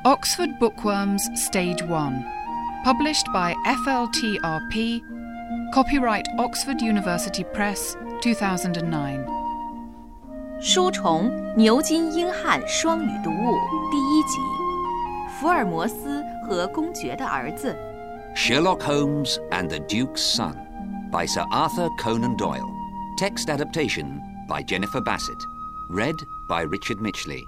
Oxford Bookworms Stage 1. Published by FLTRP. Copyright Oxford University Press, 2009. 书虫牛津英汉双语读物第1集，福尔摩斯和公爵的儿子。 Sherlock Holmes and the Duke's Son by Sir Arthur Conan Doyle. Text adaptation by Jennifer Bassett. Read by Richard Mitchley.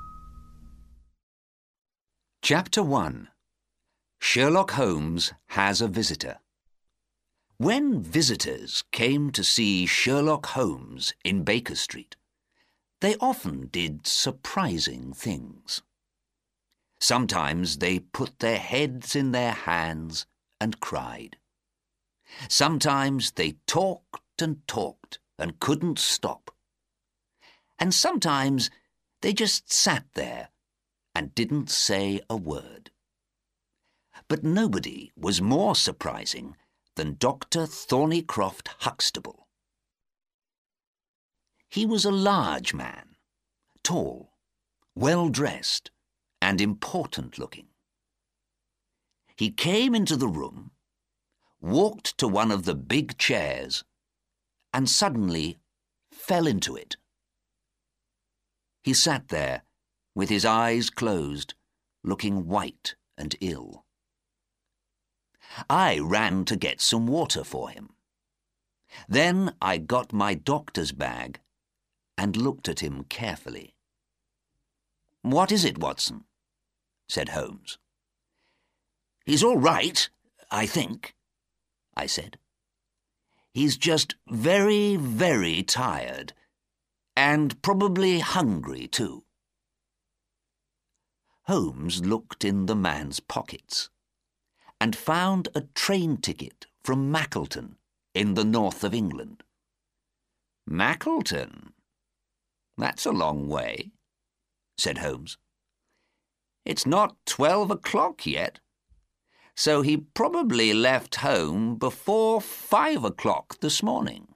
Chapter 1. Sherlock Holmes has a visitor. When visitors came to see Sherlock Holmes in Baker Street, they often did surprising things. Sometimes they put their heads in their hands and cried. Sometimes they talked and talked and couldn't stop. And sometimes they just sat there and didn't say a word. But nobody was more surprising than Dr. Thornycroft Huxtable. He was a large man, tall, well-dressed, and important-looking. He came into the room, walked to one of the big chairs, and suddenly fell into it. He sat there, with his eyes closed, looking white and ill. I ran to get some water for him. Then I got my doctor's bag and looked at him carefully. "What is it, Watson?" said Holmes. "He's all right, I think," I said. "He's just very, very tired, and probably hungry too." Holmes looked in the man's pockets and found a train ticket from Mackleton in the north of England. "Mackleton? That's a long way," said Holmes. "It's not 12 o'clock yet, so he probably left home before 5 o'clock this morning."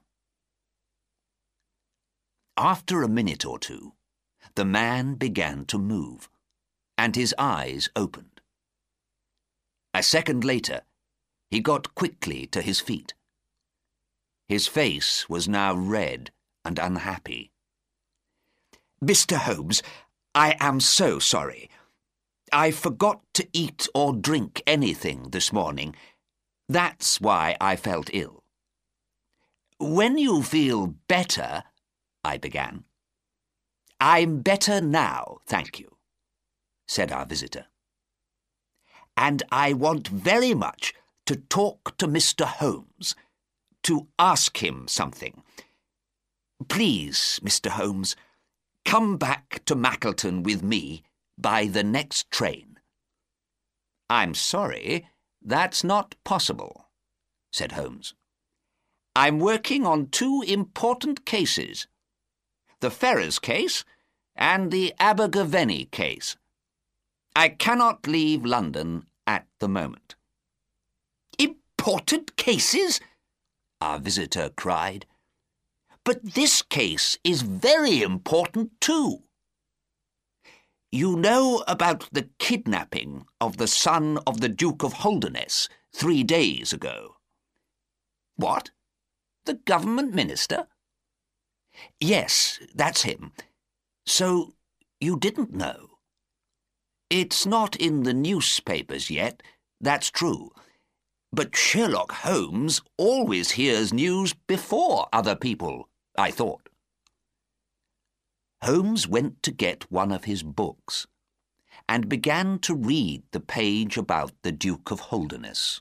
After a minute or two, the man began to move, and his eyes opened. A second later, he got quickly to his feet. His face was now red and unhappy. "Mr. Holmes, I am so sorry. I forgot to eat or drink anything this morning. That's why I felt ill." "When you feel better," I began. "I'm better now, thank you," said our visitor. "And I want very much to talk to Mr. Holmes, to ask him something. Please, Mr. Holmes, come back to Mackleton with me by the next train." "I'm sorry, that's not possible," said Holmes. "I'm working on 2 important cases, the Ferrers case and the Abergavenny case. I cannot leave London at the moment." "Important cases?" our visitor cried. "But this case is very important too. You know about the kidnapping of the son of the Duke of Holderness 3 days ago?" "What? The government minister?" "Yes, that's him. So you didn't know? It's not in the newspapers yet, that's true. But Sherlock Holmes always hears news before other people, I thought." Holmes went to get one of his books and began to read the page about the Duke of Holderness.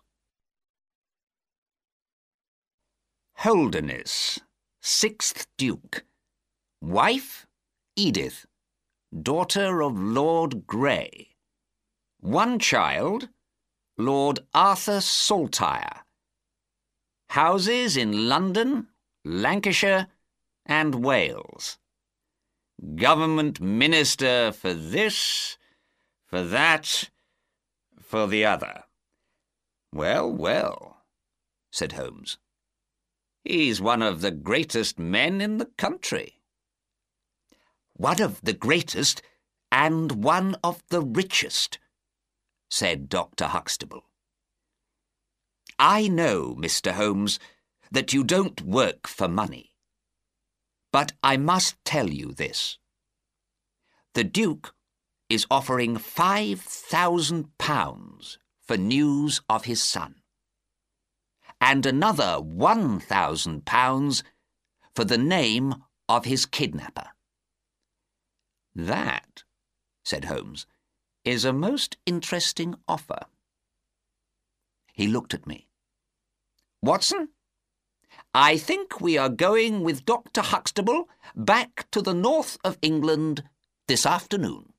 Holderness, 6th Duke. Wife, Edith, daughter of Lord Grey. 1 child, Lord Arthur Saltire. Houses in London, Lancashire, and Wales. Government minister for this, for that, for the other. "Well, well," said Holmes. "He's one of the greatest men in the country." "One of the greatest and one of the richest," said Dr. Huxtable. "I know, Mr. Holmes, that you don't work for money. But I must tell you this. The Duke is offering £5,000 for news of his son, and another £1,000 for the name of his kidnapper." "That," said Holmes, "is a most interesting offer." He looked at me. "Watson, I think we are going with Dr. Huxtable back to the north of England this afternoon."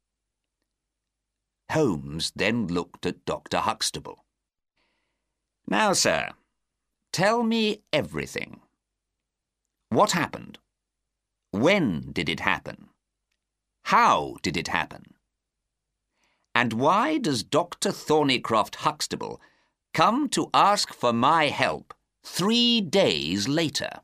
Holmes then looked at Dr. Huxtable. "Now, sir, tell me everything. What happened? When did it happen? How did it happen? And why does Dr. Thorneycroft Huxtable come to ask for my help 3 days later?"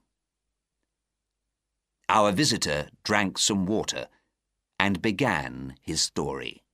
Our visitor drank some water and began his story.